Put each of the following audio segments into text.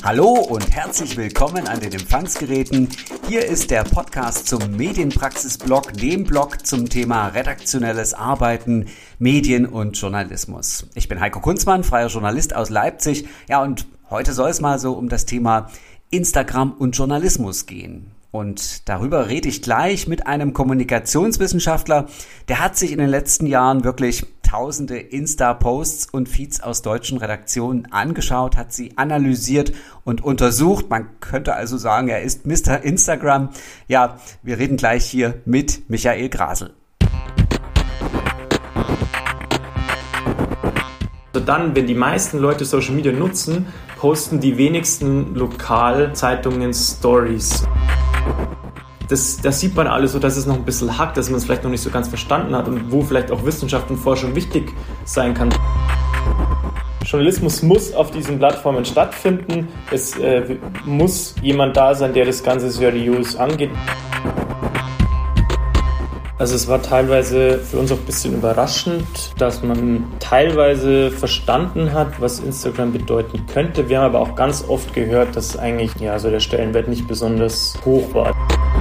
Hallo und herzlich willkommen an den Empfangsgeräten. Hier ist der Podcast zum Medienpraxis-Blog, dem Blog zum Thema redaktionelles Arbeiten, Medien und Journalismus. Ich bin Heiko Kunzmann, freier Journalist aus Leipzig. Ja, und heute soll es mal so um das Thema Instagram und Journalismus gehen. Und darüber rede ich gleich mit einem Kommunikationswissenschaftler. Der hat sich in den letzten Jahren wirklich tausende Insta-Posts und Feeds aus deutschen Redaktionen angeschaut, hat sie analysiert und untersucht. Man könnte also sagen, er ist Mr. Instagram. Ja, wir reden gleich hier mit Michael Grasl. Also dann, wenn die meisten Leute Social Media nutzen, posten die wenigsten Lokalzeitungen Stories. Das sieht man alles so, dass es noch ein bisschen hackt, dass man es vielleicht noch nicht so ganz verstanden hat und wo vielleicht auch Wissenschaft und Forschung wichtig sein kann. Journalismus muss auf diesen Plattformen stattfinden. Es muss jemand da sein, der das Ganze seriös angeht. Also es war teilweise für uns auch ein bisschen überraschend, dass man teilweise verstanden hat, was Instagram bedeuten könnte. Wir haben aber auch ganz oft gehört, dass eigentlich so der Stellenwert nicht besonders hoch war.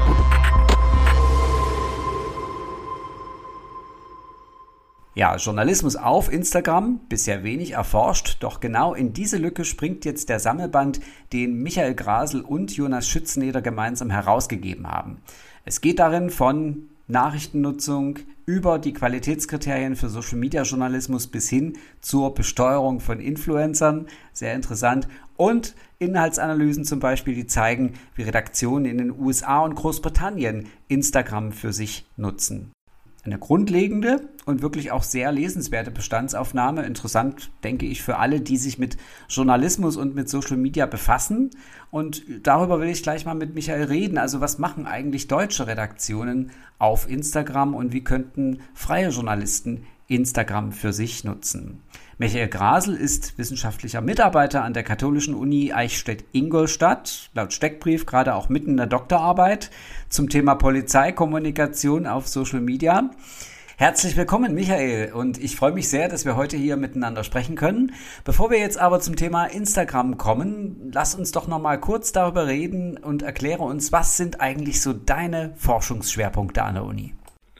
Ja, Journalismus auf Instagram, bisher wenig erforscht, doch genau in diese Lücke springt jetzt der Sammelband, den Michael Grasl und Jonas Schützeneder gemeinsam herausgegeben haben. Es geht darin von Nachrichtennutzung über die Qualitätskriterien für Social-Media-Journalismus bis hin zur Besteuerung von Influencern, sehr interessant, und Inhaltsanalysen zum Beispiel, die zeigen, wie Redaktionen in den USA und Großbritannien Instagram für sich nutzen. Eine grundlegende und wirklich auch sehr lesenswerte Bestandsaufnahme. Interessant, denke ich, für alle, die sich mit Journalismus und mit Social Media befassen. Und darüber will ich gleich mal mit Michael reden. Also was machen eigentlich deutsche Redaktionen auf Instagram und wie könnten freie Journalisten Instagram für sich nutzen? Michael Grasl ist wissenschaftlicher Mitarbeiter an der Katholischen Uni Eichstätt-Ingolstadt, laut Steckbrief gerade auch mitten in der Doktorarbeit zum Thema Polizeikommunikation auf Social Media. Herzlich willkommen, Michael, und ich freue mich sehr, dass wir heute hier miteinander sprechen können. Bevor wir jetzt aber zum Thema Instagram kommen, lass uns doch noch mal kurz darüber reden und erkläre uns, was sind eigentlich so deine Forschungsschwerpunkte an der Uni?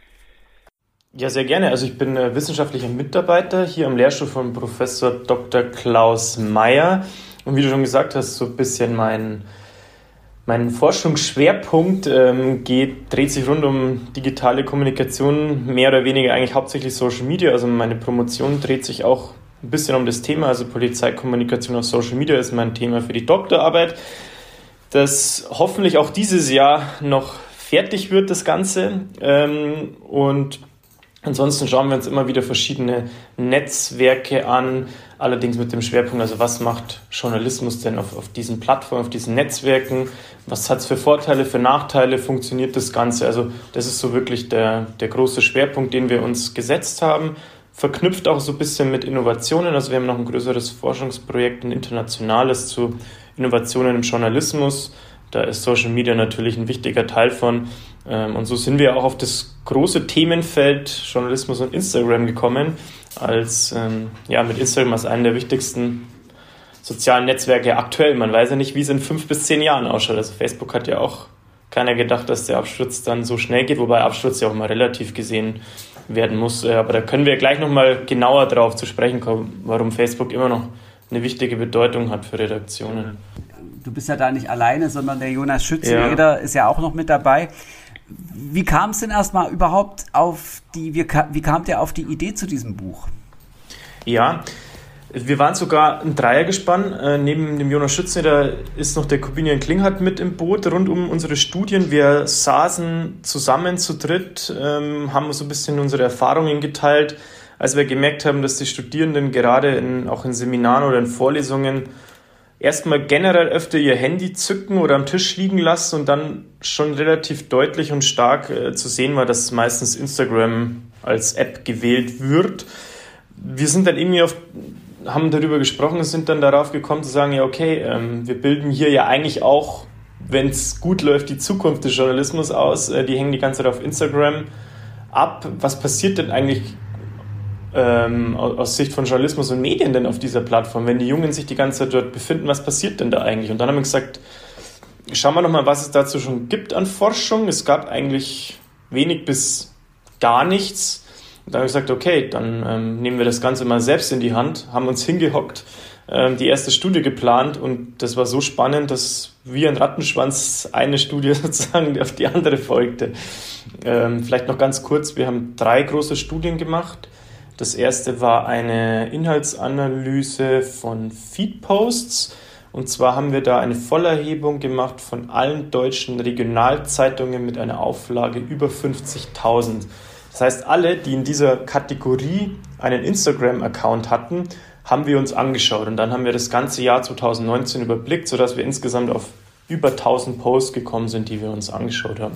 Ja, sehr gerne. Also ich bin wissenschaftlicher Mitarbeiter hier am Lehrstuhl von Professor Dr. Klaus Meyer. Und wie du schon gesagt hast, so ein bisschen mein Forschungsschwerpunkt dreht sich rund um digitale Kommunikation, mehr oder weniger eigentlich hauptsächlich Social Media. Also meine Promotion dreht sich auch ein bisschen um das Thema. Also Polizeikommunikation auf Social Media ist mein Thema für die Doktorarbeit, das hoffentlich auch dieses Jahr noch fertig wird, das Ganze. Und ansonsten schauen wir uns immer wieder verschiedene Netzwerke an, allerdings mit dem Schwerpunkt, also was macht Journalismus denn auf diesen Plattformen, auf diesen Netzwerken, was hat es für Vorteile, für Nachteile, funktioniert das Ganze? Also das ist so wirklich der große Schwerpunkt, den wir uns gesetzt haben, verknüpft auch so ein bisschen mit Innovationen, also wir haben noch ein größeres Forschungsprojekt, ein internationales zu Innovationen im Journalismus. Da ist Social Media natürlich ein wichtiger Teil von. Und so sind wir auch auf das große Themenfeld Journalismus und Instagram gekommen, als mit Instagram als einem der wichtigsten sozialen Netzwerke aktuell. Man weiß ja nicht, wie es in 5 bis 10 Jahren ausschaut. Also Facebook hat ja auch keiner gedacht, dass der Absturz dann so schnell geht, wobei Absturz ja auch mal relativ gesehen werden muss. Aber da können wir gleich nochmal genauer drauf zu sprechen kommen, warum Facebook immer noch eine wichtige Bedeutung hat für Redaktionen. Du bist ja da nicht alleine, sondern der Jonas Schützeneder ist ja auch noch mit dabei. Wie kam es denn erstmal überhaupt wie kamt ihr auf die Idee zu diesem Buch? Ja, wir waren sogar ein Dreiergespann. Neben dem Jonas Schützeneder ist noch der Corbinian Klinghardt mit im Boot rund um unsere Studien. Wir saßen zusammen zu dritt, haben so ein bisschen unsere Erfahrungen geteilt, als wir gemerkt haben, dass die Studierenden gerade auch in Seminaren oder in Vorlesungen erstmal generell öfter ihr Handy zücken oder am Tisch liegen lassen und dann schon relativ deutlich und stark zu sehen war, dass meistens Instagram als App gewählt wird. Wir sind dann irgendwie haben darüber gesprochen und sind dann darauf gekommen zu sagen, ja okay, wir bilden hier ja eigentlich auch, wenn es gut läuft, die Zukunft des Journalismus aus. Die hängen die ganze Zeit auf Instagram ab. Was passiert denn eigentlich aus Sicht von Journalismus und Medien denn auf dieser Plattform? Wenn die Jungen sich die ganze Zeit dort befinden, was passiert denn da eigentlich? Und dann haben wir gesagt, schauen wir nochmal, was es dazu schon gibt an Forschung. Es gab eigentlich wenig bis gar nichts. Und dann habe ich gesagt, okay, dann nehmen wir das Ganze mal selbst in die Hand, haben uns hingehockt, die erste Studie geplant und das war so spannend, dass wie ein Rattenschwanz eine Studie sozusagen auf die andere folgte. Vielleicht noch ganz kurz, wir haben 3 große Studien gemacht. Das erste war eine Inhaltsanalyse von Feedposts. Und zwar haben wir da eine Vollerhebung gemacht von allen deutschen Regionalzeitungen mit einer Auflage über 50.000. Das heißt, alle, die in dieser Kategorie einen Instagram-Account hatten, haben wir uns angeschaut. Und dann haben wir das ganze Jahr 2019 überblickt, sodass wir insgesamt auf über 1000 Posts gekommen sind, die wir uns angeschaut haben.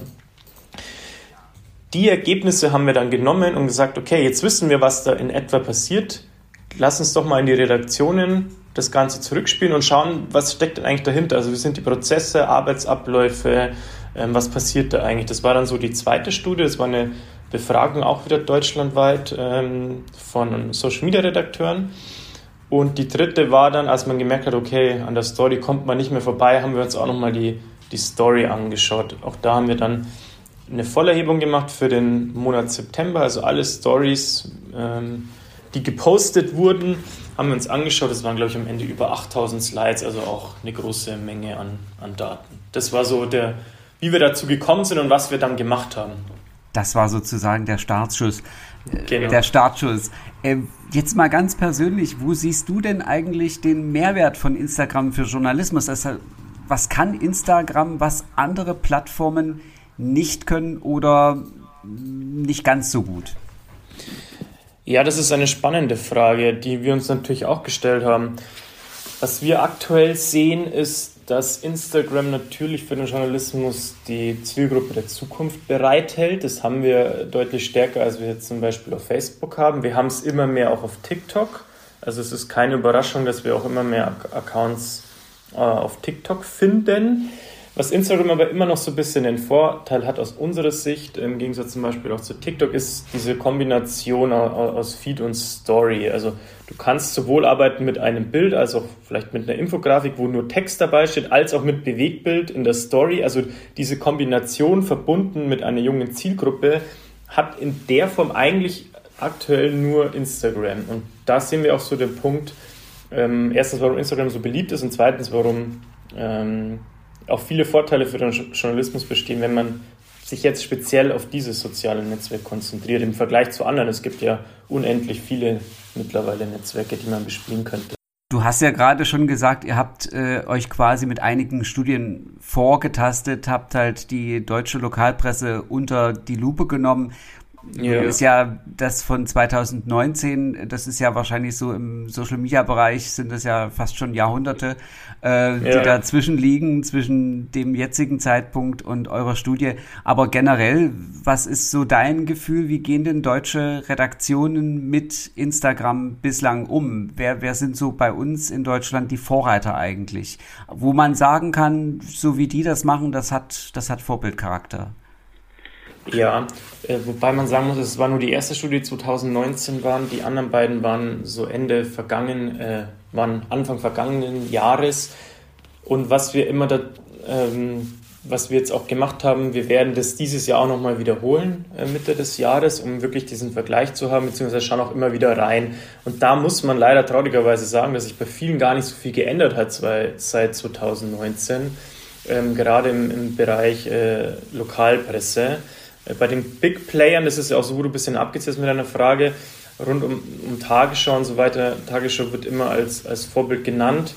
Die Ergebnisse haben wir dann genommen und gesagt, okay, jetzt wissen wir, was da in etwa passiert. Lass uns doch mal in die Redaktionen das Ganze zurückspielen und schauen, was steckt denn eigentlich dahinter. Also wie sind die Prozesse, Arbeitsabläufe, was passiert da eigentlich? Das war dann so die zweite Studie, das war eine Befragung auch wieder deutschlandweit von Social-Media-Redakteuren. Und die dritte war dann, als man gemerkt hat, okay, an der Story kommt man nicht mehr vorbei, haben wir uns auch nochmal die Story angeschaut. Auch da haben wir dann eine Vollerhebung gemacht für den Monat September, also alle Stories, die gepostet wurden, haben wir uns angeschaut. Das waren, glaube ich, am Ende über 8000 Slides, also auch eine große Menge an Daten. Das war so wie wir dazu gekommen sind und was wir dann gemacht haben. Das war sozusagen der Startschuss. Genau. Der Startschuss. Jetzt mal ganz persönlich, wo siehst du denn eigentlich den Mehrwert von Instagram für Journalismus? Also, was kann Instagram, was andere Plattformen nicht können oder nicht ganz so gut? Ja, das ist eine spannende Frage, die wir uns natürlich auch gestellt haben. Was wir aktuell sehen, ist, dass Instagram natürlich für den Journalismus die Zielgruppe der Zukunft bereithält. Das haben wir deutlich stärker, als wir jetzt zum Beispiel auf Facebook haben. Wir haben es immer mehr auch auf TikTok. Also es ist keine Überraschung, dass wir auch immer mehr Accounts auf TikTok finden. Was Instagram aber immer noch so ein bisschen den Vorteil hat aus unserer Sicht, im Gegensatz zum Beispiel auch zu TikTok, ist diese Kombination aus Feed und Story. Also du kannst sowohl arbeiten mit einem Bild, als auch vielleicht mit einer Infografik, wo nur Text dabei steht, als auch mit Bewegtbild in der Story. Also diese Kombination verbunden mit einer jungen Zielgruppe hat in der Form eigentlich aktuell nur Instagram. Und da sehen wir auch so den Punkt, erstens, warum Instagram so beliebt ist und zweitens, warum auch viele Vorteile für den Journalismus bestehen, wenn man sich jetzt speziell auf dieses soziale Netzwerk konzentriert, im Vergleich zu anderen. Es gibt ja unendlich viele mittlerweile Netzwerke, die man bespielen könnte. Du hast ja gerade schon gesagt, ihr habt euch quasi mit einigen Studien vorgetastet, habt halt die deutsche Lokalpresse unter die Lupe genommen. Ja. Ist ja das von 2019, das ist ja wahrscheinlich so im Social-Media-Bereich, sind das ja fast schon Jahrhunderte, die dazwischen liegen, zwischen dem jetzigen Zeitpunkt und eurer Studie. Aber generell, was ist so dein Gefühl, wie gehen denn deutsche Redaktionen mit Instagram bislang um? Wer sind so bei uns in Deutschland die Vorreiter eigentlich? Wo man sagen kann, so wie die das machen, das hat Vorbildcharakter. Ja, wobei man sagen muss, es war nur die erste Studie 2019 die anderen beiden waren so waren Anfang vergangenen Jahres. Und was wir was wir jetzt auch gemacht haben, wir werden das dieses Jahr auch nochmal wiederholen, Mitte des Jahres, um wirklich diesen Vergleich zu haben, beziehungsweise schauen auch immer wieder rein. Und da muss man leider traurigerweise sagen, dass sich bei vielen gar nicht so viel geändert hat seit 2019, gerade im Bereich Lokalpresse. Bei den Big Playern, das ist ja auch so, wo du ein bisschen abgezählt mit deiner Frage, rund um Tagesschau und so weiter. Tagesschau wird immer als Vorbild genannt.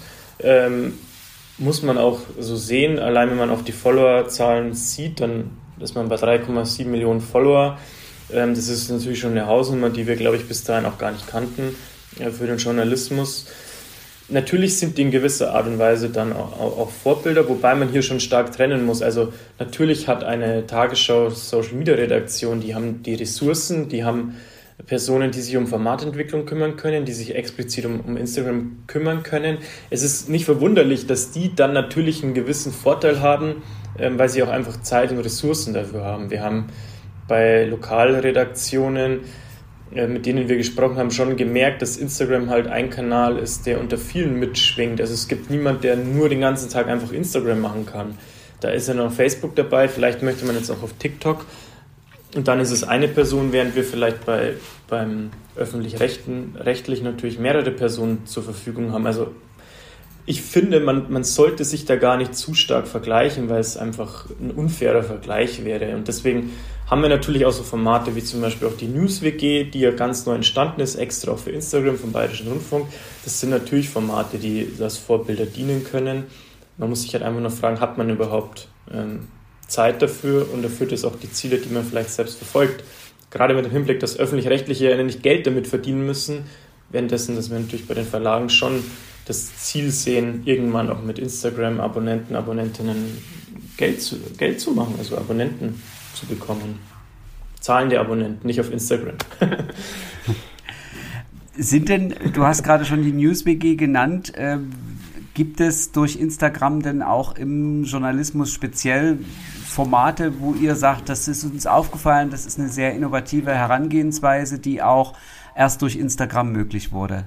Muss man auch so sehen, allein wenn man auf die Followerzahlen sieht, dann ist man bei 3,7 Millionen Follower. Das ist natürlich schon eine Hausnummer, die wir, glaube ich, bis dahin auch gar nicht kannten für den Journalismus. Natürlich sind die in gewisser Art und Weise dann auch Vorbilder, wobei man hier schon stark trennen muss. Also natürlich hat eine Tagesschau-Social-Media-Redaktion, die haben die Ressourcen, die haben Personen, die sich um Formatentwicklung kümmern können, die sich explizit um Instagram kümmern können. Es ist nicht verwunderlich, dass die dann natürlich einen gewissen Vorteil haben, weil sie auch einfach Zeit und Ressourcen dafür haben. Wir haben bei Lokalredaktionen mit denen wir gesprochen haben, schon gemerkt, dass Instagram halt ein Kanal ist, der unter vielen mitschwingt. Also es gibt niemand, der nur den ganzen Tag einfach Instagram machen kann. Da ist ja noch Facebook dabei, vielleicht möchte man jetzt auch auf TikTok. Und dann ist es eine Person, während wir vielleicht beim öffentlich-rechtlichen natürlich mehrere Personen zur Verfügung haben. Also ich finde, man sollte sich da gar nicht zu stark vergleichen, weil es einfach ein unfairer Vergleich wäre. Und deswegen haben wir natürlich auch so Formate wie zum Beispiel auch die News-WG, die ja ganz neu entstanden ist, extra auch für Instagram vom Bayerischen Rundfunk. Das sind natürlich Formate, die als Vorbilder dienen können. Man muss sich halt einfach nur fragen, hat man überhaupt Zeit dafür und erfüllt es auch die Ziele, die man vielleicht selbst verfolgt. Gerade mit dem Hinblick, dass Öffentlich-Rechtliche ja nicht Geld damit verdienen müssen, währenddessen, dass wir natürlich bei den Verlagen schon das Ziel sehen, irgendwann auch mit Instagram-Abonnenten, Abonnentinnen Geld zu machen, also Abonnenten zu bekommen. Zahlende Abonnenten, nicht auf Instagram. Du hast gerade schon die News-WG genannt, gibt es durch Instagram denn auch im Journalismus speziell Formate, wo ihr sagt, das ist uns aufgefallen, das ist eine sehr innovative Herangehensweise, die auch erst durch Instagram möglich wurde?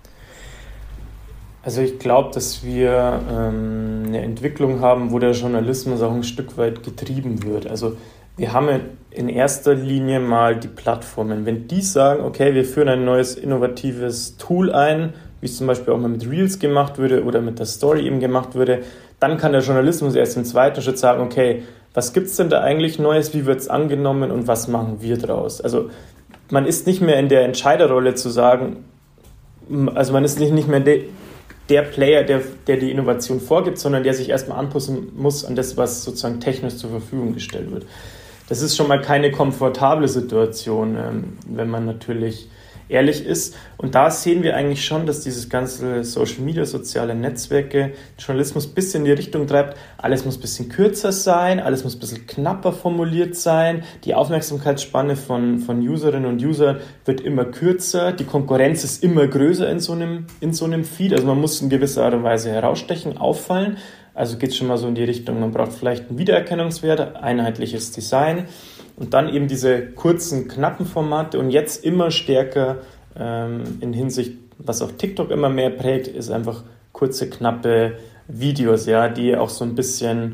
Also ich glaube, dass wir eine Entwicklung haben, wo der Journalismus auch ein Stück weit getrieben wird. Also wir haben in erster Linie mal die Plattformen. Wenn die sagen, okay, wir führen ein neues innovatives Tool ein, wie es zum Beispiel auch mal mit Reels gemacht würde oder mit der Story eben gemacht würde, dann kann der Journalismus erst im zweiten Schritt sagen, okay, was gibt es denn da eigentlich Neues, wie wird es angenommen und was machen wir draus? Also man ist nicht mehr in der Entscheiderrolle zu sagen, also man ist nicht mehr der Player, der die Innovation vorgibt, sondern der sich erstmal anpassen muss an das, was sozusagen technisch zur Verfügung gestellt wird. Das ist schon mal keine komfortable Situation, wenn man natürlich ehrlich ist. Und da sehen wir eigentlich schon, dass dieses ganze Social Media, soziale Netzwerke, Journalismus ein bisschen in die Richtung treibt. Alles muss ein bisschen kürzer sein, alles muss ein bisschen knapper formuliert sein. Die Aufmerksamkeitsspanne von Userinnen und Usern wird immer kürzer. Die Konkurrenz ist immer größer in so einem Feed. Also man muss in gewisser Art und Weise herausstechen, auffallen. Also geht es schon mal so in die Richtung, man braucht vielleicht einen Wiedererkennungswert, einheitliches Design. Und dann eben diese kurzen, knappen Formate und jetzt immer stärker in Hinsicht, was auch TikTok immer mehr prägt, ist einfach kurze, knappe Videos, ja, die auch so ein bisschen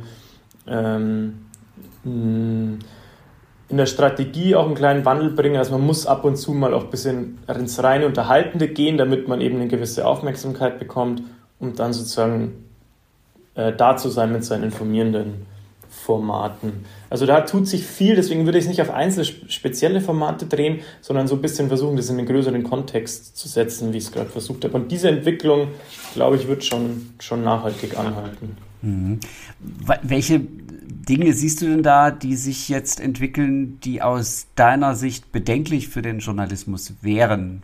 in der Strategie auch einen kleinen Wandel bringen. Also man muss ab und zu mal auch ein bisschen ins reine Unterhaltende gehen, damit man eben eine gewisse Aufmerksamkeit bekommt, um dann sozusagen da zu sein mit seinen informierenden Formaten. Also da tut sich viel, deswegen würde ich es nicht auf einzelne spezielle Formate drehen, sondern so ein bisschen versuchen, das in einen größeren Kontext zu setzen, wie ich es gerade versucht habe. Und diese Entwicklung, glaube ich, wird schon nachhaltig anhalten. Mhm. Welche Dinge siehst du denn da, die sich jetzt entwickeln, die aus deiner Sicht bedenklich für den Journalismus wären?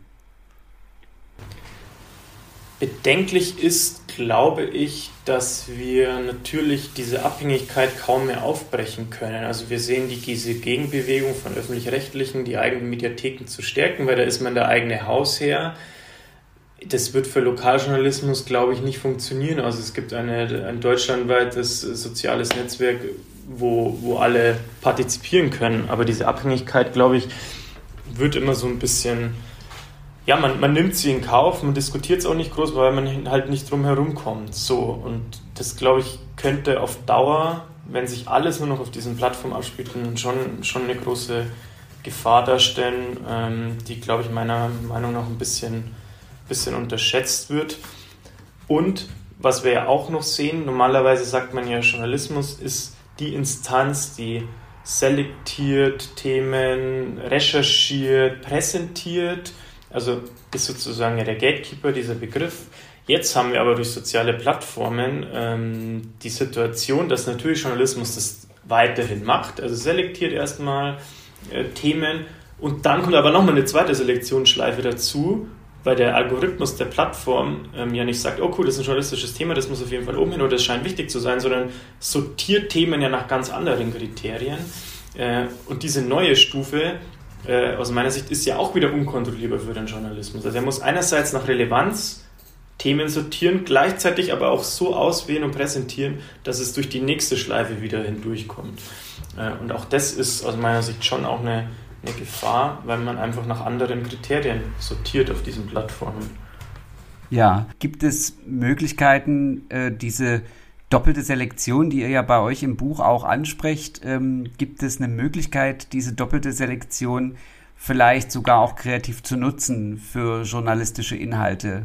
Bedenklich ist, glaube ich, dass wir natürlich diese Abhängigkeit kaum mehr aufbrechen können. Also wir sehen diese Gegenbewegung von Öffentlich-Rechtlichen, die eigenen Mediatheken zu stärken, weil da ist man der eigene Hausherr. Das wird für Lokaljournalismus, glaube ich, nicht funktionieren. Also es gibt ein deutschlandweites soziales Netzwerk, wo alle partizipieren können. Aber diese Abhängigkeit, glaube ich, wird immer so ein bisschen... Ja, man nimmt sie in Kauf, man diskutiert es auch nicht groß, weil man halt nicht drum herum kommt. So, und das, glaube ich, könnte auf Dauer, wenn sich alles nur noch auf diesen Plattformen abspielt, schon eine große Gefahr darstellen, die, glaube ich, meiner Meinung nach ein bisschen unterschätzt wird. Und was wir ja auch noch sehen, normalerweise sagt man ja, Journalismus ist die Instanz, die selektiert, Themen recherchiert, präsentiert. Also ist sozusagen ja der Gatekeeper, dieser Begriff. Jetzt haben wir aber durch soziale Plattformen die Situation, dass natürlich Journalismus das weiterhin macht. Also selektiert erstmal Themen und dann kommt aber nochmal eine zweite Selektionsschleife dazu, weil der Algorithmus der Plattform ja nicht sagt, oh cool, das ist ein journalistisches Thema, das muss auf jeden Fall oben hin oder das scheint wichtig zu sein, sondern sortiert Themen ja nach ganz anderen Kriterien. Und diese neue Stufe aus meiner Sicht ist ja auch wieder unkontrollierbar für den Journalismus. Also er muss einerseits nach Relevanz Themen sortieren, gleichzeitig aber auch so auswählen und präsentieren, dass es durch die nächste Schleife wieder hindurchkommt. Und auch das ist aus meiner Sicht schon auch eine eine Gefahr, weil man einfach nach anderen Kriterien sortiert auf diesen Plattformen. Ja, gibt es Möglichkeiten, diese doppelte Selektion, die ihr ja bei euch im Buch auch ansprecht, gibt es eine Möglichkeit, diese doppelte Selektion vielleicht sogar auch kreativ zu nutzen für journalistische Inhalte?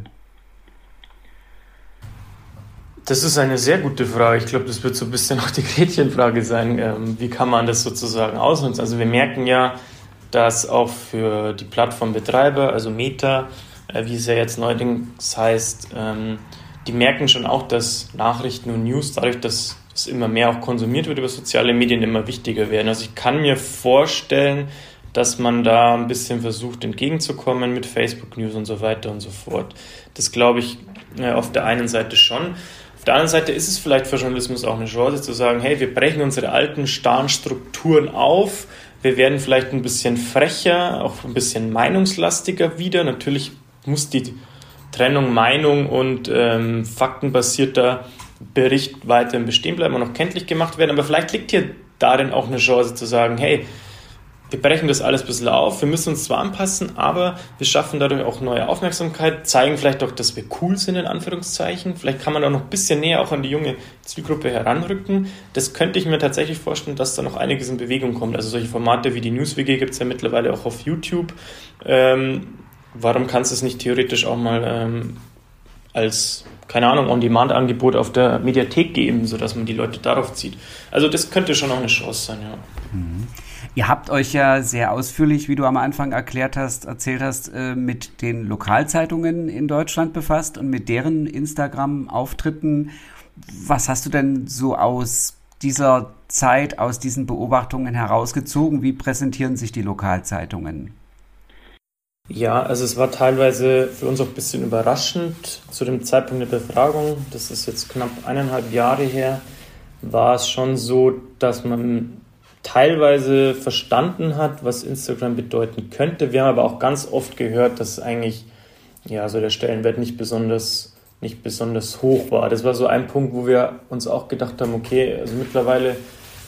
Das ist eine sehr gute Frage. Ich glaube, das wird so ein bisschen auch die Gretchenfrage sein. Wie kann man das sozusagen ausnutzen? Also wir merken ja, dass auch für die Plattformbetreiber, also Meta, wie es ja jetzt neuerdings heißt, die merken schon auch, dass Nachrichten und News, dadurch, dass es immer mehr auch konsumiert wird über soziale Medien, immer wichtiger werden. Also ich kann mir vorstellen, dass man da ein bisschen versucht entgegenzukommen mit Facebook News und so weiter und so fort. Das glaube ich auf der einen Seite schon. Auf der anderen Seite ist es vielleicht für Journalismus auch eine Chance zu sagen, hey, wir brechen unsere alten, starren Strukturen auf, wir werden vielleicht ein bisschen frecher, auch ein bisschen meinungslastiger wieder. Natürlich muss die Trennung Meinung und faktenbasierter Bericht weiterhin bestehen bleiben und auch kenntlich gemacht werden, aber vielleicht liegt hier darin auch eine Chance zu sagen, hey, wir brechen das alles ein bisschen auf, wir müssen uns zwar anpassen, aber wir schaffen dadurch auch neue Aufmerksamkeit, zeigen vielleicht auch, dass wir cool sind, in Anführungszeichen. Vielleicht kann man auch noch ein bisschen näher auch an die junge Zielgruppe heranrücken. Das könnte ich mir tatsächlich vorstellen, dass da noch einiges in Bewegung kommt. Also solche Formate wie die NewsWG gibt es ja mittlerweile auch auf YouTube. Warum kannst du es nicht theoretisch auch mal als, keine Ahnung, On-Demand-Angebot auf der Mediathek geben, sodass man die Leute darauf zieht? Also das könnte schon auch eine Chance sein, ja. Mhm. Ihr habt euch ja sehr ausführlich, wie du am Anfang erzählt hast, mit den Lokalzeitungen in Deutschland befasst und mit deren Instagram-Auftritten. Was hast du denn so aus dieser Zeit, aus diesen Beobachtungen herausgezogen? Wie präsentieren sich die Lokalzeitungen? Ja, also es war teilweise für uns auch ein bisschen überraschend. Zu dem Zeitpunkt der Befragung, das ist jetzt knapp 1,5 Jahre her, war es schon so, dass man teilweise verstanden hat, was Instagram bedeuten könnte. Wir haben aber auch ganz oft gehört, dass eigentlich so der Stellenwert nicht besonders hoch war. Das war so ein Punkt, wo wir uns auch gedacht haben, okay, also mittlerweile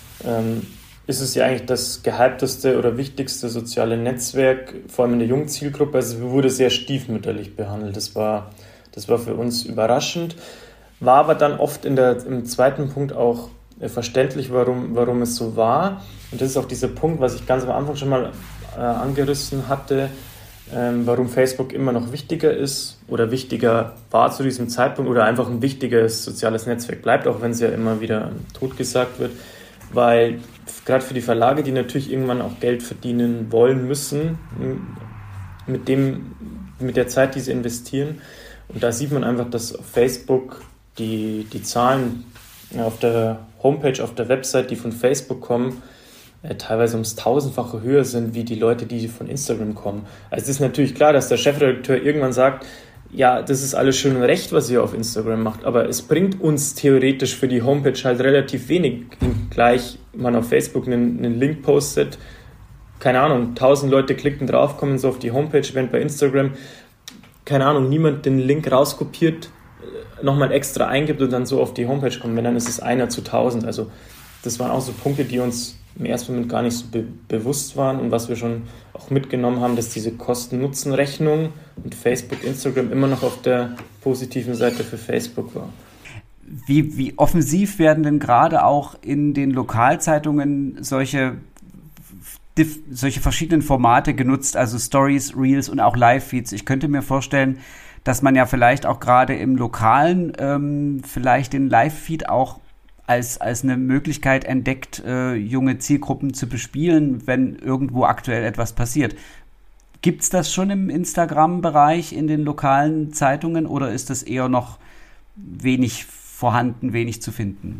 ist es ja eigentlich das gehypteste oder wichtigste soziale Netzwerk, vor allem in der jungen Zielgruppe. Also es wurde sehr stiefmütterlich behandelt. Das war für uns überraschend. War aber dann oft im zweiten Punkt auch verständlich, warum es so war. Und das ist auch dieser Punkt, was ich ganz am Anfang schon mal angerissen hatte, warum Facebook immer noch wichtiger ist oder wichtiger war zu diesem Zeitpunkt oder einfach ein wichtiges soziales Netzwerk bleibt, auch wenn es ja immer wieder totgesagt wird. Weil gerade für die Verlage, die natürlich irgendwann auch Geld verdienen wollen müssen, mit der Zeit, die sie investieren. Und da sieht man einfach, dass auf Facebook die Zahlen auf der Homepage, auf der Website, die von Facebook kommen, teilweise ums 1000-fache höher sind, wie die Leute, die von Instagram kommen. Also es ist natürlich klar, dass der Chefredakteur irgendwann sagt, ja, das ist alles schön und recht, was ihr auf Instagram macht, aber es bringt uns theoretisch für die Homepage halt relativ wenig. Gleich man auf Facebook einen Link postet, keine Ahnung, 1000 Leute klicken drauf, kommen so auf die Homepage, während bei Instagram, keine Ahnung, niemand den Link rauskopiert, nochmal extra eingibt und dann so auf die Homepage kommt, wenn dann ist es 1 zu 1000. Also das waren auch so Punkte, die uns im ersten Moment gar nicht so bewusst waren und was wir schon auch mitgenommen haben, dass diese Kosten-Nutzen-Rechnung mit Facebook, Instagram immer noch auf der positiven Seite für Facebook war. Wie offensiv werden denn gerade auch in den Lokalzeitungen solche verschiedenen Formate genutzt, also Stories, Reels und auch Live-Feeds? Ich könnte mir vorstellen, dass man ja vielleicht auch gerade im Lokalen vielleicht den Live-Feed auch als eine Möglichkeit entdeckt, junge Zielgruppen zu bespielen, wenn irgendwo aktuell etwas passiert. Gibt es das schon im Instagram-Bereich in den lokalen Zeitungen oder ist das eher noch wenig vorhanden, wenig zu finden?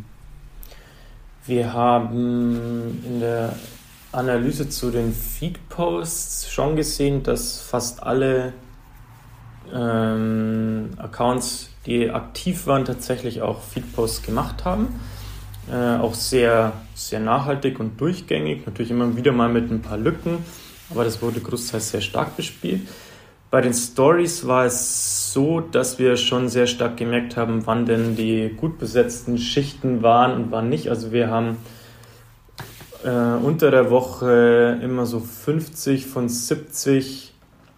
Wir haben in der Analyse zu den Feed-Posts schon gesehen, dass fast alle Accounts, die aktiv waren, tatsächlich auch Feed-Posts gemacht haben. Auch sehr, sehr nachhaltig und durchgängig, natürlich immer wieder mal mit ein paar Lücken, aber das wurde großteils sehr stark bespielt. Bei den Stories war es so, dass wir schon sehr stark gemerkt haben, wann denn die gut besetzten Schichten waren und wann nicht. Also wir haben unter der Woche immer so 50 von 70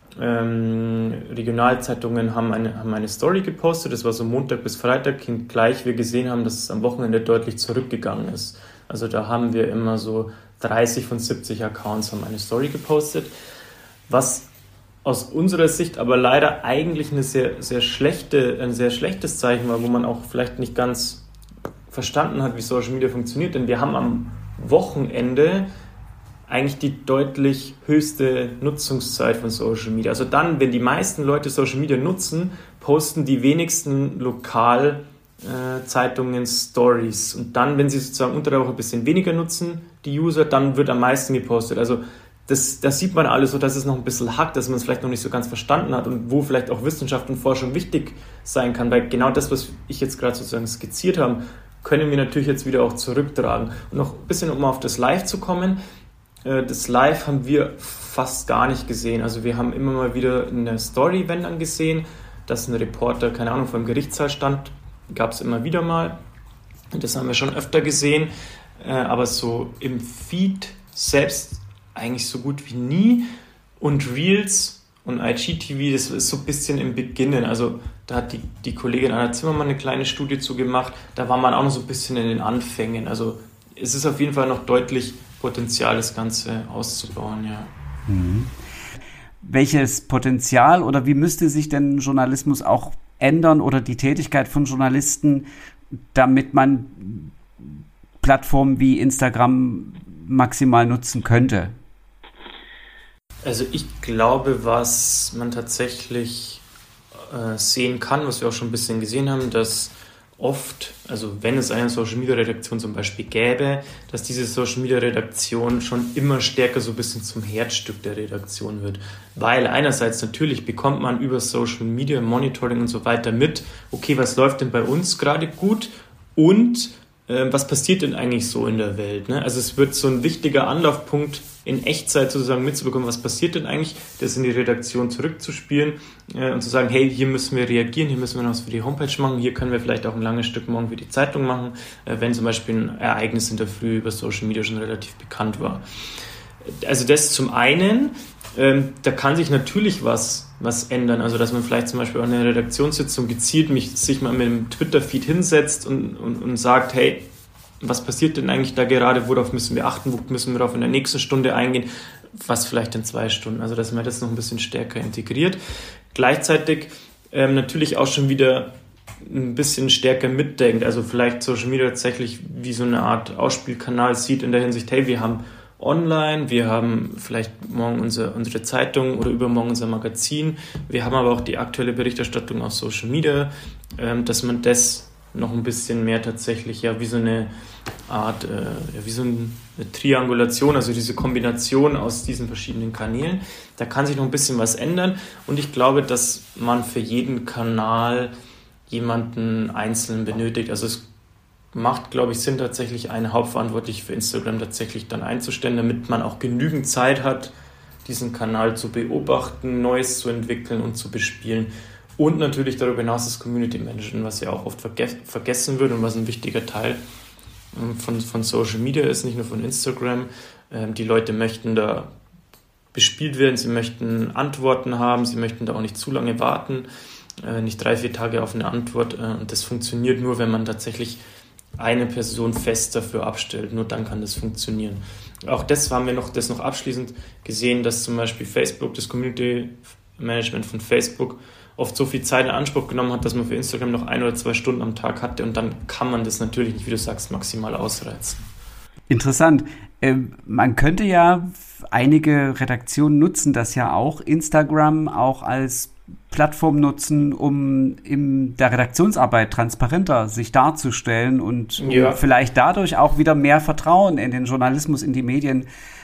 Regionalzeitungen haben eine Story gepostet. Das war so Montag bis Freitag, gleich wir gesehen haben, dass es am Wochenende deutlich zurückgegangen ist. Also da haben wir immer so 30 von 70 Accounts haben eine Story gepostet, was aus unserer Sicht aber leider eigentlich ein sehr schlechtes Zeichen war, wo man auch vielleicht nicht ganz verstanden hat, wie Social Media funktioniert, denn wir haben am Wochenende eigentlich die deutlich höchste Nutzungszeit von Social Media. Also dann, wenn die meisten Leute Social Media nutzen, posten die wenigsten Lokalzeitungen Stories. Und dann, wenn sie sozusagen unter der Woche ein bisschen weniger nutzen, die User, dann wird am meisten gepostet. Also das sieht man alles so, dass es noch ein bisschen hackt, dass man es vielleicht noch nicht so ganz verstanden hat und wo vielleicht auch Wissenschaft und Forschung wichtig sein kann, weil genau das, was ich jetzt gerade sozusagen skizziert habe, können wir natürlich jetzt wieder auch zurücktragen. Und noch ein bisschen, um auf das Live zu kommen, das Live haben wir fast gar nicht gesehen. Also wir haben immer mal wieder in der Story, wenn dann gesehen, dass ein Reporter, keine Ahnung, vor dem Gerichtssaal stand, gab es immer wieder mal. Und das haben wir schon öfter gesehen, aber so im Feed selbst eigentlich so gut wie nie. Und Reels und IGTV, das ist so ein bisschen im Beginnen. Also da hat die Kollegin Anna Zimmermann eine kleine Studie zu gemacht. Da war man auch noch so ein bisschen in den Anfängen. Also es ist auf jeden Fall noch deutlich Potenzial, das Ganze auszubauen, ja. Mhm. Welches Potenzial oder wie müsste sich denn Journalismus auch ändern oder die Tätigkeit von Journalisten, damit man Plattformen wie Instagram maximal nutzen könnte? Also ich glaube, was man tatsächlich sehen kann, was wir auch schon ein bisschen gesehen haben, dass oft, also wenn es eine Social-Media-Redaktion zum Beispiel gäbe, dass diese Social-Media-Redaktion schon immer stärker so ein bisschen zum Herzstück der Redaktion wird. Weil einerseits natürlich bekommt man über Social-Media-Monitoring und so weiter mit, okay, was läuft denn bei uns gerade gut und was passiert denn eigentlich so in der Welt? Ne? Also es wird so ein wichtiger Anlaufpunkt in Echtzeit sozusagen mitzubekommen, was passiert denn eigentlich, das in die Redaktion zurückzuspielen und zu sagen, hey, hier müssen wir reagieren, hier müssen wir noch was für die Homepage machen, hier können wir vielleicht auch ein langes Stück morgen für die Zeitung machen, wenn zum Beispiel ein Ereignis in der Früh über Social Media schon relativ bekannt war. Also das zum einen, da kann sich natürlich was ändern, also dass man vielleicht zum Beispiel auch in einer Redaktionssitzung gezielt sich mal mit dem Twitter-Feed hinsetzt und sagt, hey, was passiert denn eigentlich da gerade, worauf müssen wir achten, wo müssen wir darauf in der nächsten Stunde eingehen, was vielleicht in 2 Stunden, also dass man das noch ein bisschen stärker integriert. Gleichzeitig natürlich auch schon wieder ein bisschen stärker mitdenkt, also vielleicht Social Media tatsächlich wie so eine Art Ausspielkanal sieht in der Hinsicht, hey, wir haben online, wir haben vielleicht morgen unsere Zeitung oder übermorgen unser Magazin, wir haben aber auch die aktuelle Berichterstattung auf Social Media, dass man das noch ein bisschen mehr tatsächlich wie so eine Art, wie so eine Triangulation, also diese Kombination aus diesen verschiedenen Kanälen, da kann sich noch ein bisschen was ändern und ich glaube, dass man für jeden Kanal jemanden einzeln benötigt, also es macht, glaube ich, Sinn, tatsächlich einen Hauptverantwortlichen für Instagram tatsächlich dann einzustellen, damit man auch genügend Zeit hat, diesen Kanal zu beobachten, Neues zu entwickeln und zu bespielen. Und natürlich darüber hinaus das Community-Management, was ja auch oft vergessen wird und was ein wichtiger Teil von Social Media ist, nicht nur von Instagram. Die Leute möchten da bespielt werden, sie möchten Antworten haben, sie möchten da auch nicht zu lange warten, nicht 3-4 Tage auf eine Antwort. Und das funktioniert nur, wenn man tatsächlich eine Person fest dafür abstellt. Nur dann kann das funktionieren. Auch das haben wir noch abschließend gesehen, dass zum Beispiel Facebook, das Community Management von Facebook, oft so viel Zeit in Anspruch genommen hat, dass man für Instagram noch 1 oder 2 Stunden am Tag hatte und dann kann man das natürlich nicht, wie du sagst, maximal ausreizen. Interessant. Man könnte ja, einige Redaktionen nutzen das ja auch, Instagram auch als Plattform nutzen, um in der Redaktionsarbeit transparenter sich darzustellen und vielleicht dadurch auch wieder mehr Vertrauen in den Journalismus, in die Medien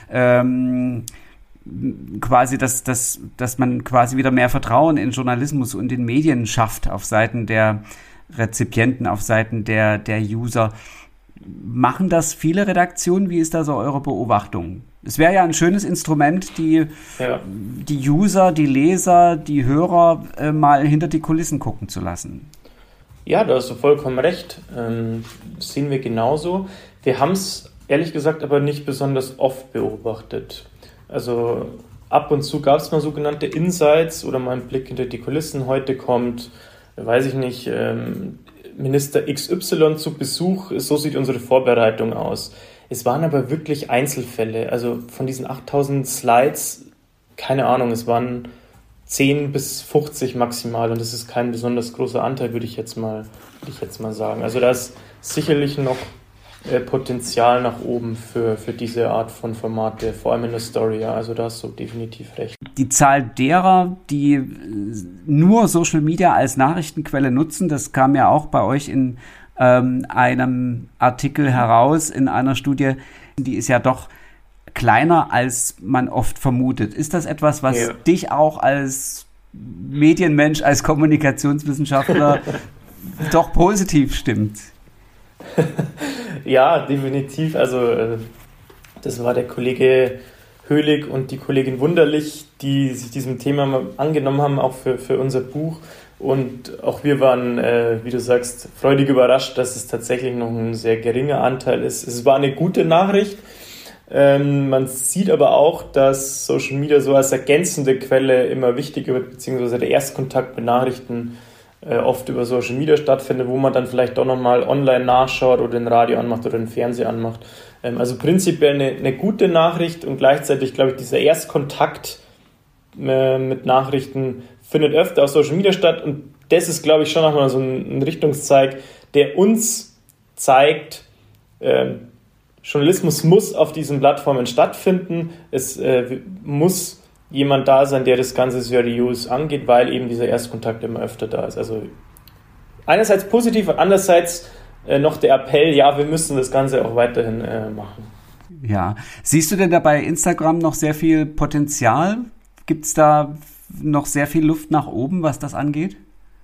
quasi, dass man quasi wieder mehr Vertrauen in Journalismus und in Medien schafft auf Seiten der Rezipienten, auf Seiten der User. Machen das viele Redaktionen? Wie ist da so eure Beobachtung? Es wäre ja ein schönes Instrument, die User, die Leser, die Hörer mal hinter die Kulissen gucken zu lassen. Ja, da hast du vollkommen recht. Sehen wir genauso. Wir haben es ehrlich gesagt aber nicht besonders oft beobachtet. Also ab und zu gab es mal sogenannte Insights oder mal einen Blick hinter die Kulissen. Heute kommt, weiß ich nicht, Minister XY zu Besuch. So sieht unsere Vorbereitung aus. Es waren aber wirklich Einzelfälle. Also von diesen 8000 Slides, keine Ahnung, es waren 10 bis 50 maximal und das ist kein besonders großer Anteil, würde ich jetzt mal sagen. Also da ist sicherlich noch Potenzial nach oben für diese Art von Formate, vor allem in der Story, ja. Also da hast du definitiv recht. Die Zahl derer, die nur Social Media als Nachrichtenquelle nutzen, das kam ja auch bei euch in einem Artikel heraus, in einer Studie, die ist ja doch kleiner, als man oft vermutet. Ist das etwas, was dich auch als Medienmensch, als Kommunikationswissenschaftler doch positiv stimmt? Ja, definitiv. Also das war der Kollege Höhlig und die Kollegin Wunderlich, die sich diesem Thema angenommen haben, auch für unser Buch. Und auch wir waren, wie du sagst, freudig überrascht, dass es tatsächlich noch ein sehr geringer Anteil ist. Es war eine gute Nachricht. Man sieht aber auch, dass Social Media so als ergänzende Quelle immer wichtiger wird, beziehungsweise der Erstkontakt mit Nachrichten oft über Social Media stattfindet, wo man dann vielleicht doch nochmal online nachschaut oder den Radio anmacht oder den Fernseher anmacht. Also prinzipiell eine gute Nachricht und gleichzeitig, glaube ich, dieser Erstkontakt mit Nachrichten findet öfter auf Social Media statt und das ist, glaube ich, schon nochmal so ein Richtungszeig, der uns zeigt, Journalismus muss auf diesen Plattformen stattfinden. Es muss jemand da sein, der das Ganze seriös angeht, weil eben dieser Erstkontakt immer öfter da ist. Also einerseits positiv und andererseits noch der Appell, ja, wir müssen das Ganze auch weiterhin machen. Ja, siehst du denn da bei Instagram noch sehr viel Potenzial? Gibt es da noch sehr viel Luft nach oben, was das angeht?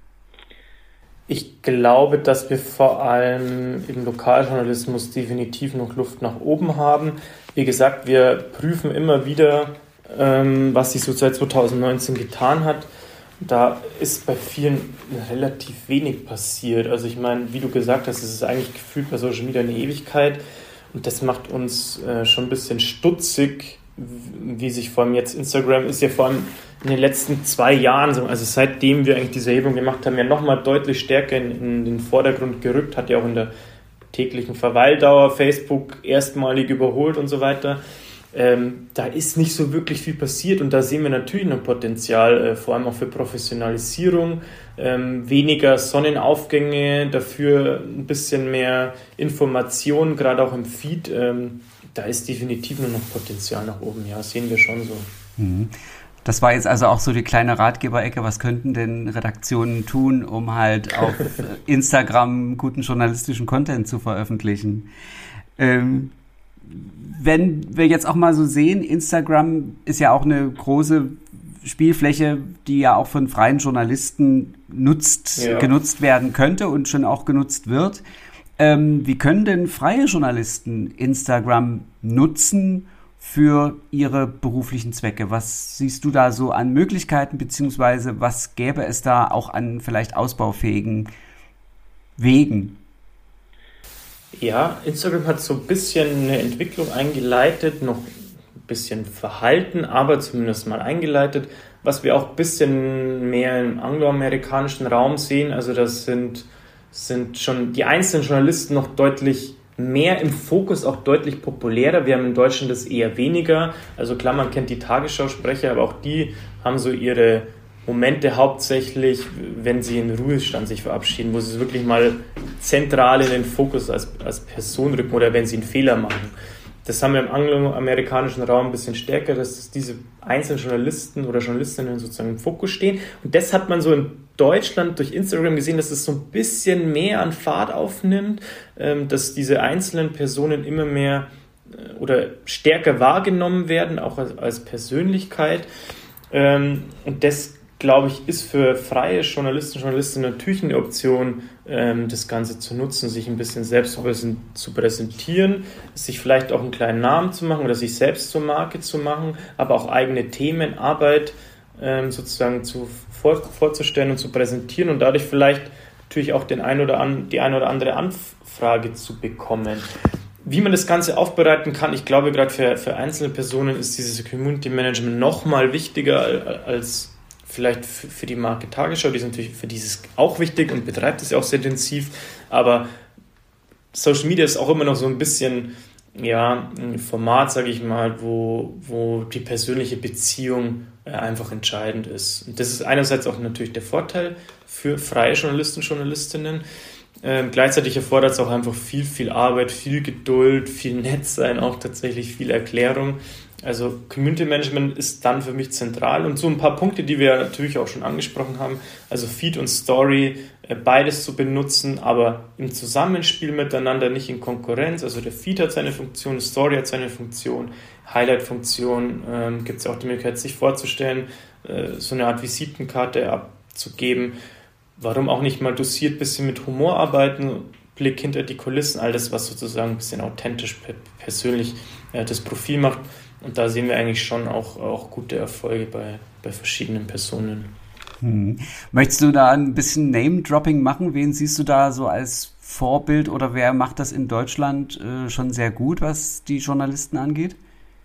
Ich glaube, dass wir vor allem im Lokaljournalismus definitiv noch Luft nach oben haben. Wie gesagt, wir prüfen immer wieder, was sich so seit 2019 getan hat. Da ist bei vielen relativ wenig passiert. Also ich meine, wie du gesagt hast, es ist eigentlich gefühlt bei Social Media eine Ewigkeit. Und das macht uns schon ein bisschen stutzig, wie sich vor allem jetzt Instagram ist ja vor allem in den letzten 2 Jahren, also seitdem wir eigentlich diese Erhebung gemacht haben, ja nochmal deutlich stärker in den Vordergrund gerückt, hat ja auch in der täglichen Verweildauer Facebook erstmalig überholt und so weiter. Da ist nicht so wirklich viel passiert und da sehen wir natürlich noch Potenzial, vor allem auch für Professionalisierung, weniger Sonnenaufgänge, dafür ein bisschen mehr Information, gerade auch im Feed. Da ist definitiv nur noch Potenzial nach oben, ja, sehen wir schon so. Das war jetzt also auch so die kleine Ratgeberecke, was könnten denn Redaktionen tun, um halt auf Instagram guten journalistischen Content zu veröffentlichen. Wenn wir jetzt auch mal so sehen, Instagram ist ja auch eine große Spielfläche, die ja auch von freien Journalisten genutzt werden könnte und schon auch genutzt wird. Wie können denn freie Journalisten Instagram nutzen für ihre beruflichen Zwecke? Was siehst du da so an Möglichkeiten, beziehungsweise was gäbe es da auch an vielleicht ausbaufähigen Wegen? Ja, Instagram hat so ein bisschen eine Entwicklung eingeleitet, noch ein bisschen verhalten, aber zumindest mal eingeleitet, was wir auch ein bisschen mehr im angloamerikanischen Raum sehen. Also das sind schon die einzelnen Journalisten noch deutlich mehr im Fokus, auch deutlich populärer. Wir haben in Deutschland das eher weniger. Also klar, man kennt die Tagesschausprecher, aber auch die haben so ihre Momente hauptsächlich, wenn sie in Ruhestand sich verabschieden, wo sie wirklich mal zentral in den Fokus als Person rücken oder wenn sie einen Fehler machen. Das haben wir im angloamerikanischen Raum ein bisschen stärker, dass diese einzelnen Journalisten oder Journalistinnen sozusagen im Fokus stehen. Und das hat man so in Deutschland durch Instagram gesehen, dass es so ein bisschen mehr an Fahrt aufnimmt, dass diese einzelnen Personen immer mehr oder stärker wahrgenommen werden, auch als Persönlichkeit. Und das, glaube ich, ist für freie Journalisten und Journalistinnen natürlich eine Option, das Ganze zu nutzen, sich ein bisschen selbst zu präsentieren, sich vielleicht auch einen kleinen Namen zu machen oder sich selbst zur Marke zu machen, aber auch eigene Themenarbeit sozusagen vorzustellen und zu präsentieren und dadurch vielleicht natürlich auch die ein oder andere Anfrage zu bekommen. Wie man das Ganze aufbereiten kann, ich glaube, gerade für einzelne Personen ist dieses Community Management noch mal wichtiger als vielleicht für die Marke Tagesschau. Die ist natürlich für dieses auch wichtig und betreibt es ja auch sehr intensiv, aber Social Media ist auch immer noch so ein bisschen ein Format, sage ich mal, wo die persönliche Beziehung einfach entscheidend ist. Und das ist einerseits auch natürlich der Vorteil für freie Journalisten und Journalistinnen. Gleichzeitig erfordert es auch einfach viel Arbeit, viel Geduld, viel Netzsein, auch tatsächlich viel Erklärung. Also Community Management ist dann für mich zentral und so ein paar Punkte, die wir natürlich auch schon angesprochen haben, also Feed und Story, beides zu benutzen, aber im Zusammenspiel miteinander, nicht in Konkurrenz. Also der Feed hat seine Funktion, Story hat seine Funktion, Highlight-Funktion, gibt es auch die Möglichkeit, sich vorzustellen, so eine Art Visitenkarte abzugeben. Warum auch nicht mal dosiert ein bisschen mit Humor arbeiten, Blick hinter die Kulissen, all das, was sozusagen ein bisschen authentisch, persönlich das Profil macht. Und da sehen wir eigentlich schon auch gute Erfolge bei verschiedenen Personen. Möchtest du da ein bisschen Name-Dropping machen? Wen siehst du da so als Vorbild oder wer macht das in Deutschland schon sehr gut, was die Journalisten angeht?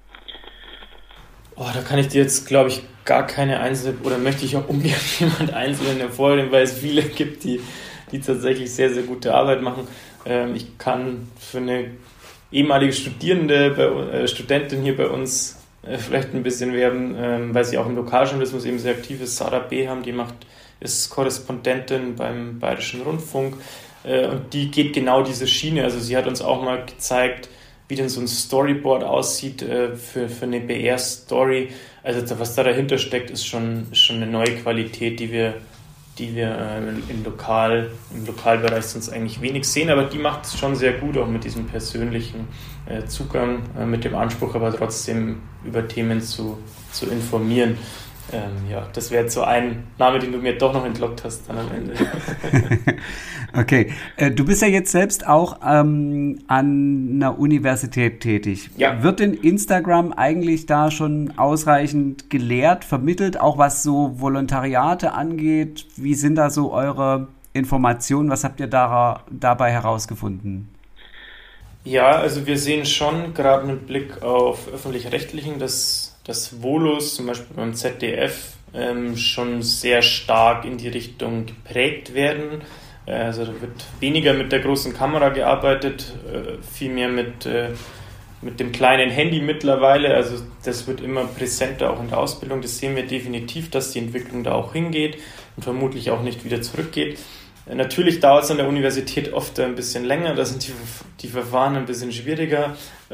Da kann ich dir jetzt, glaube ich, gar keine einzelne, oder möchte ich auch ungern jemand Einzelnen hervorheben, weil es viele gibt, die tatsächlich sehr, sehr gute Arbeit machen. Ich kann für eine ehemalige Studentin hier bei uns vielleicht ein bisschen werben, weil sie auch im Lokaljournalismus eben sehr aktiv ist. Sarah Beham, ist Korrespondentin beim Bayerischen Rundfunk und die geht genau diese Schiene. Also sie hat uns auch mal gezeigt, wie denn so ein Storyboard aussieht für eine BR-Story. Also was da dahinter steckt, ist schon eine neue Qualität, die wir im Lokalbereich sonst eigentlich wenig sehen, aber die macht es schon sehr gut, auch mit diesem persönlichen Zugang, mit dem Anspruch, aber trotzdem über Themen zu informieren. Das wäre jetzt so ein Name, den du mir doch noch entlockt hast dann am Ende. Okay, du bist ja jetzt selbst auch an einer Universität tätig. Ja. Wird in Instagram eigentlich da schon ausreichend gelehrt, vermittelt, auch was so Volontariate angeht? Wie sind da so eure Informationen? Was habt ihr dabei herausgefunden? Ja, also wir sehen schon, gerade mit Blick auf Öffentlich-Rechtlichen, dass Volos zum Beispiel beim ZDF schon sehr stark in die Richtung geprägt werden. Also da wird weniger mit der großen Kamera gearbeitet, viel mehr mit dem kleinen Handy mittlerweile. Also das wird immer präsenter auch in der Ausbildung. Das sehen wir definitiv, dass die Entwicklung da auch hingeht und vermutlich auch nicht wieder zurückgeht. Natürlich dauert es an der Universität oft ein bisschen länger, da sind die Verfahren ein bisschen schwieriger.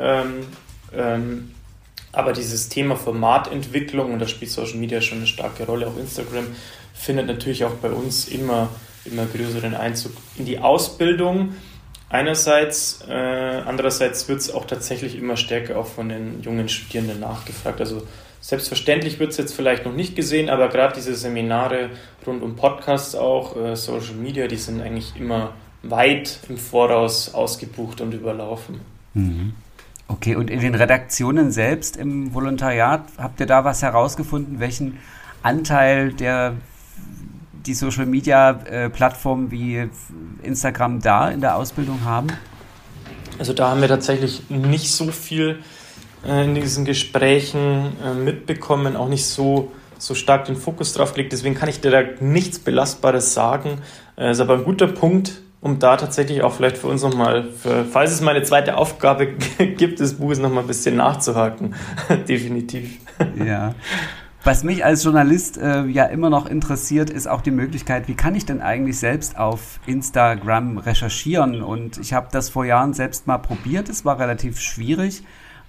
Aber dieses Thema Formatentwicklung, und da spielt Social Media schon eine starke Rolle, auch Instagram, findet natürlich auch bei uns immer größeren Einzug in die Ausbildung. Einerseits, andererseits wird es auch tatsächlich immer stärker auch von den jungen Studierenden nachgefragt. Also selbstverständlich wird es jetzt vielleicht noch nicht gesehen, aber gerade diese Seminare rund um Podcasts auch, Social Media, die sind eigentlich immer weit im Voraus ausgebucht und überlaufen. Mhm. Okay, und in den Redaktionen selbst im Volontariat, habt ihr da was herausgefunden, welchen Anteil die Social-Media-Plattformen wie Instagram da in der Ausbildung haben? Also da haben wir tatsächlich nicht so viel in diesen Gesprächen mitbekommen, auch nicht so stark den Fokus drauf gelegt, deswegen kann ich dir da nichts Belastbares sagen. Ist aber ein guter Punkt, um da tatsächlich auch vielleicht für uns nochmal, falls es mal eine zweite Aufgabe gibt, des Buches nochmal ein bisschen nachzuhaken. Definitiv. Ja. Was mich als Journalist ja immer noch interessiert, ist auch die Möglichkeit, wie kann ich denn eigentlich selbst auf Instagram recherchieren? Und ich habe das vor Jahren selbst mal probiert, es war relativ schwierig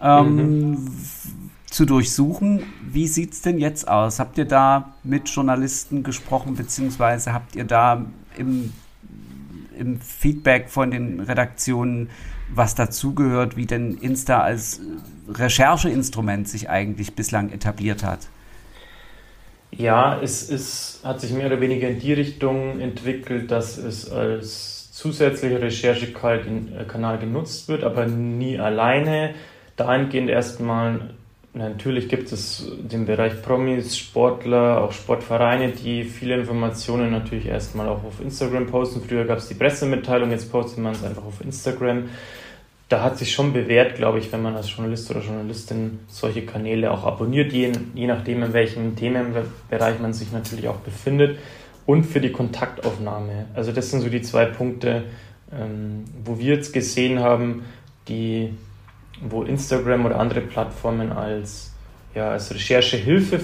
zu durchsuchen. Wie sieht es denn jetzt aus? Habt ihr da mit Journalisten gesprochen, beziehungsweise habt ihr da im Feedback von den Redaktionen was dazugehört, wie denn Insta als Rechercheinstrument sich eigentlich bislang etabliert hat? Ja, es hat sich mehr oder weniger in die Richtung entwickelt, dass es als zusätzlicher Recherchekanal genutzt wird, aber nie alleine. Dahingehend erstmal, natürlich gibt es den Bereich Promis, Sportler, auch Sportvereine, die viele Informationen natürlich erstmal auch auf Instagram posten. Früher gab es die Pressemitteilung, jetzt postet man es einfach auf Instagram. da hat sich schon bewährt, glaube ich, wenn man als Journalist oder Journalistin solche Kanäle auch abonniert, je nachdem, in welchem Themenbereich man sich natürlich auch befindet, und für die Kontaktaufnahme. Also das sind so die 2 Punkte, wo wir jetzt gesehen haben, wo Instagram oder andere Plattformen als Recherchehilfe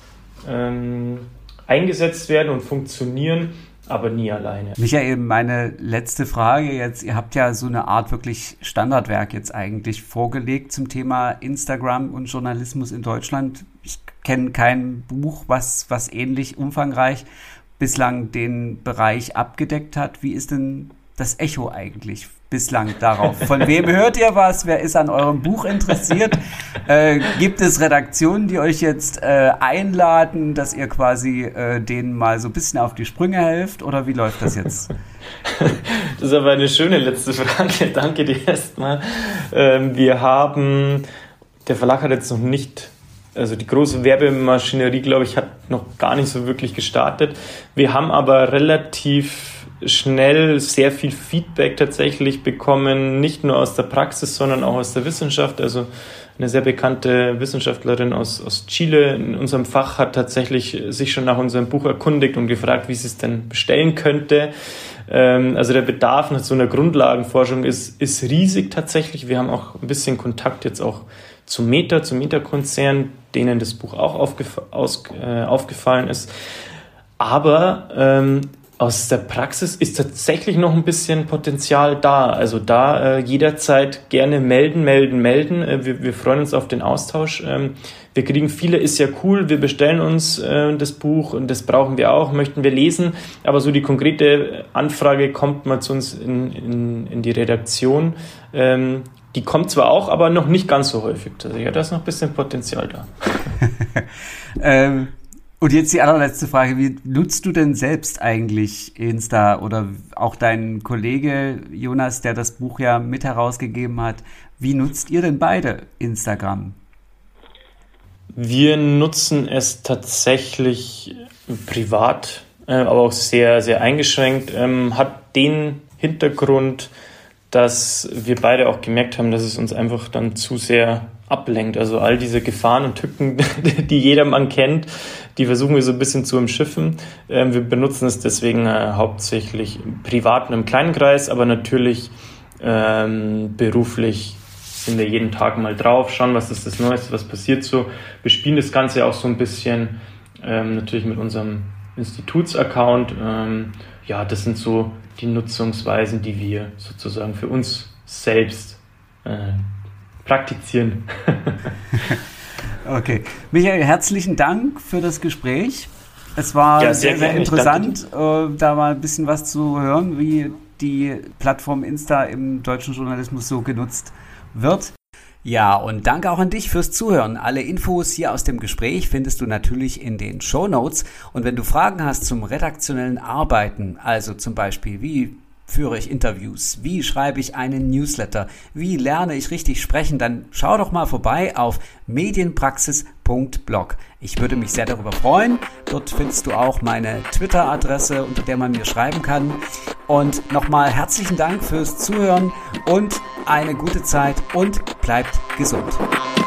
eingesetzt werden und funktionieren, aber nie alleine. Michael, meine letzte Frage jetzt. Ihr habt ja so eine Art wirklich Standardwerk jetzt eigentlich vorgelegt zum Thema Instagram und Journalismus in Deutschland. Ich kenne kein Buch, was ähnlich umfangreich bislang den Bereich abgedeckt hat. Wie ist denn das Echo eigentlich bislang darauf? Von wem hört ihr was? Wer ist an eurem Buch interessiert? Gibt es Redaktionen, die euch jetzt einladen, dass ihr quasi denen mal so ein bisschen auf die Sprünge helft? Oder wie läuft das jetzt? Das ist aber eine schöne letzte Frage. Danke dir erstmal. Der Verlag hat jetzt noch nicht, also die große Werbemaschinerie, glaube ich, hat noch gar nicht so wirklich gestartet. Wir haben aber relativ schnell sehr viel Feedback tatsächlich bekommen, nicht nur aus der Praxis, sondern auch aus der Wissenschaft. Also eine sehr bekannte Wissenschaftlerin aus Chile in unserem Fach hat tatsächlich sich schon nach unserem Buch erkundigt und gefragt, wie sie es denn bestellen könnte. Also der Bedarf nach so einer Grundlagenforschung ist riesig tatsächlich. Wir haben auch ein bisschen Kontakt jetzt auch zum Meta-Konzern, denen das Buch auch aufgefallen ist. Aber aus der Praxis ist tatsächlich noch ein bisschen Potenzial da. Also da jederzeit gerne melden. Wir freuen uns auf den Austausch. Wir kriegen viele, ist ja cool, wir bestellen uns das Buch und das brauchen wir auch, möchten wir lesen. Aber so die konkrete Anfrage kommt mal zu uns in die Redaktion. Die kommt zwar auch, aber noch nicht ganz so häufig. Also ja, da ist noch ein bisschen Potenzial da. Und jetzt die allerletzte Frage. Wie nutzt du denn selbst eigentlich Insta oder auch dein Kollege Jonas, der das Buch ja mit herausgegeben hat? Wie nutzt ihr denn beide Instagram? Wir nutzen es tatsächlich privat, aber auch sehr, sehr eingeschränkt. Hat den Hintergrund, dass wir beide auch gemerkt haben, dass es uns einfach dann zu sehr ablenkt. Also all diese Gefahren und Tücken, die jedermann kennt, die versuchen wir so ein bisschen zu umschiffen. Wir benutzen es deswegen hauptsächlich privat in einem kleinen Kreis, aber natürlich beruflich sind wir jeden Tag mal drauf, schauen, was ist das Neueste, was passiert so. Wir spielen das Ganze auch so ein bisschen natürlich mit unserem Institutsaccount. Das sind so die Nutzungsweisen, die wir sozusagen für uns selbst praktizieren. Okay. Michael, herzlichen Dank für das Gespräch. Es war sehr, sehr interessant, da mal ein bisschen was zu hören, wie die Plattform Insta im deutschen Journalismus so genutzt wird. Ja, und danke auch an dich fürs Zuhören. Alle Infos hier aus dem Gespräch findest du natürlich in den Shownotes. Und wenn du Fragen hast zum redaktionellen Arbeiten, also zum Beispiel, wie führe ich Interviews, wie schreibe ich einen Newsletter, wie lerne ich richtig sprechen, dann schau doch mal vorbei auf medienpraxis.blog. Ich würde mich sehr darüber freuen. Dort findest du auch meine Twitter-Adresse, unter der man mir schreiben kann. Und nochmal herzlichen Dank fürs Zuhören und eine gute Zeit und bleibt gesund.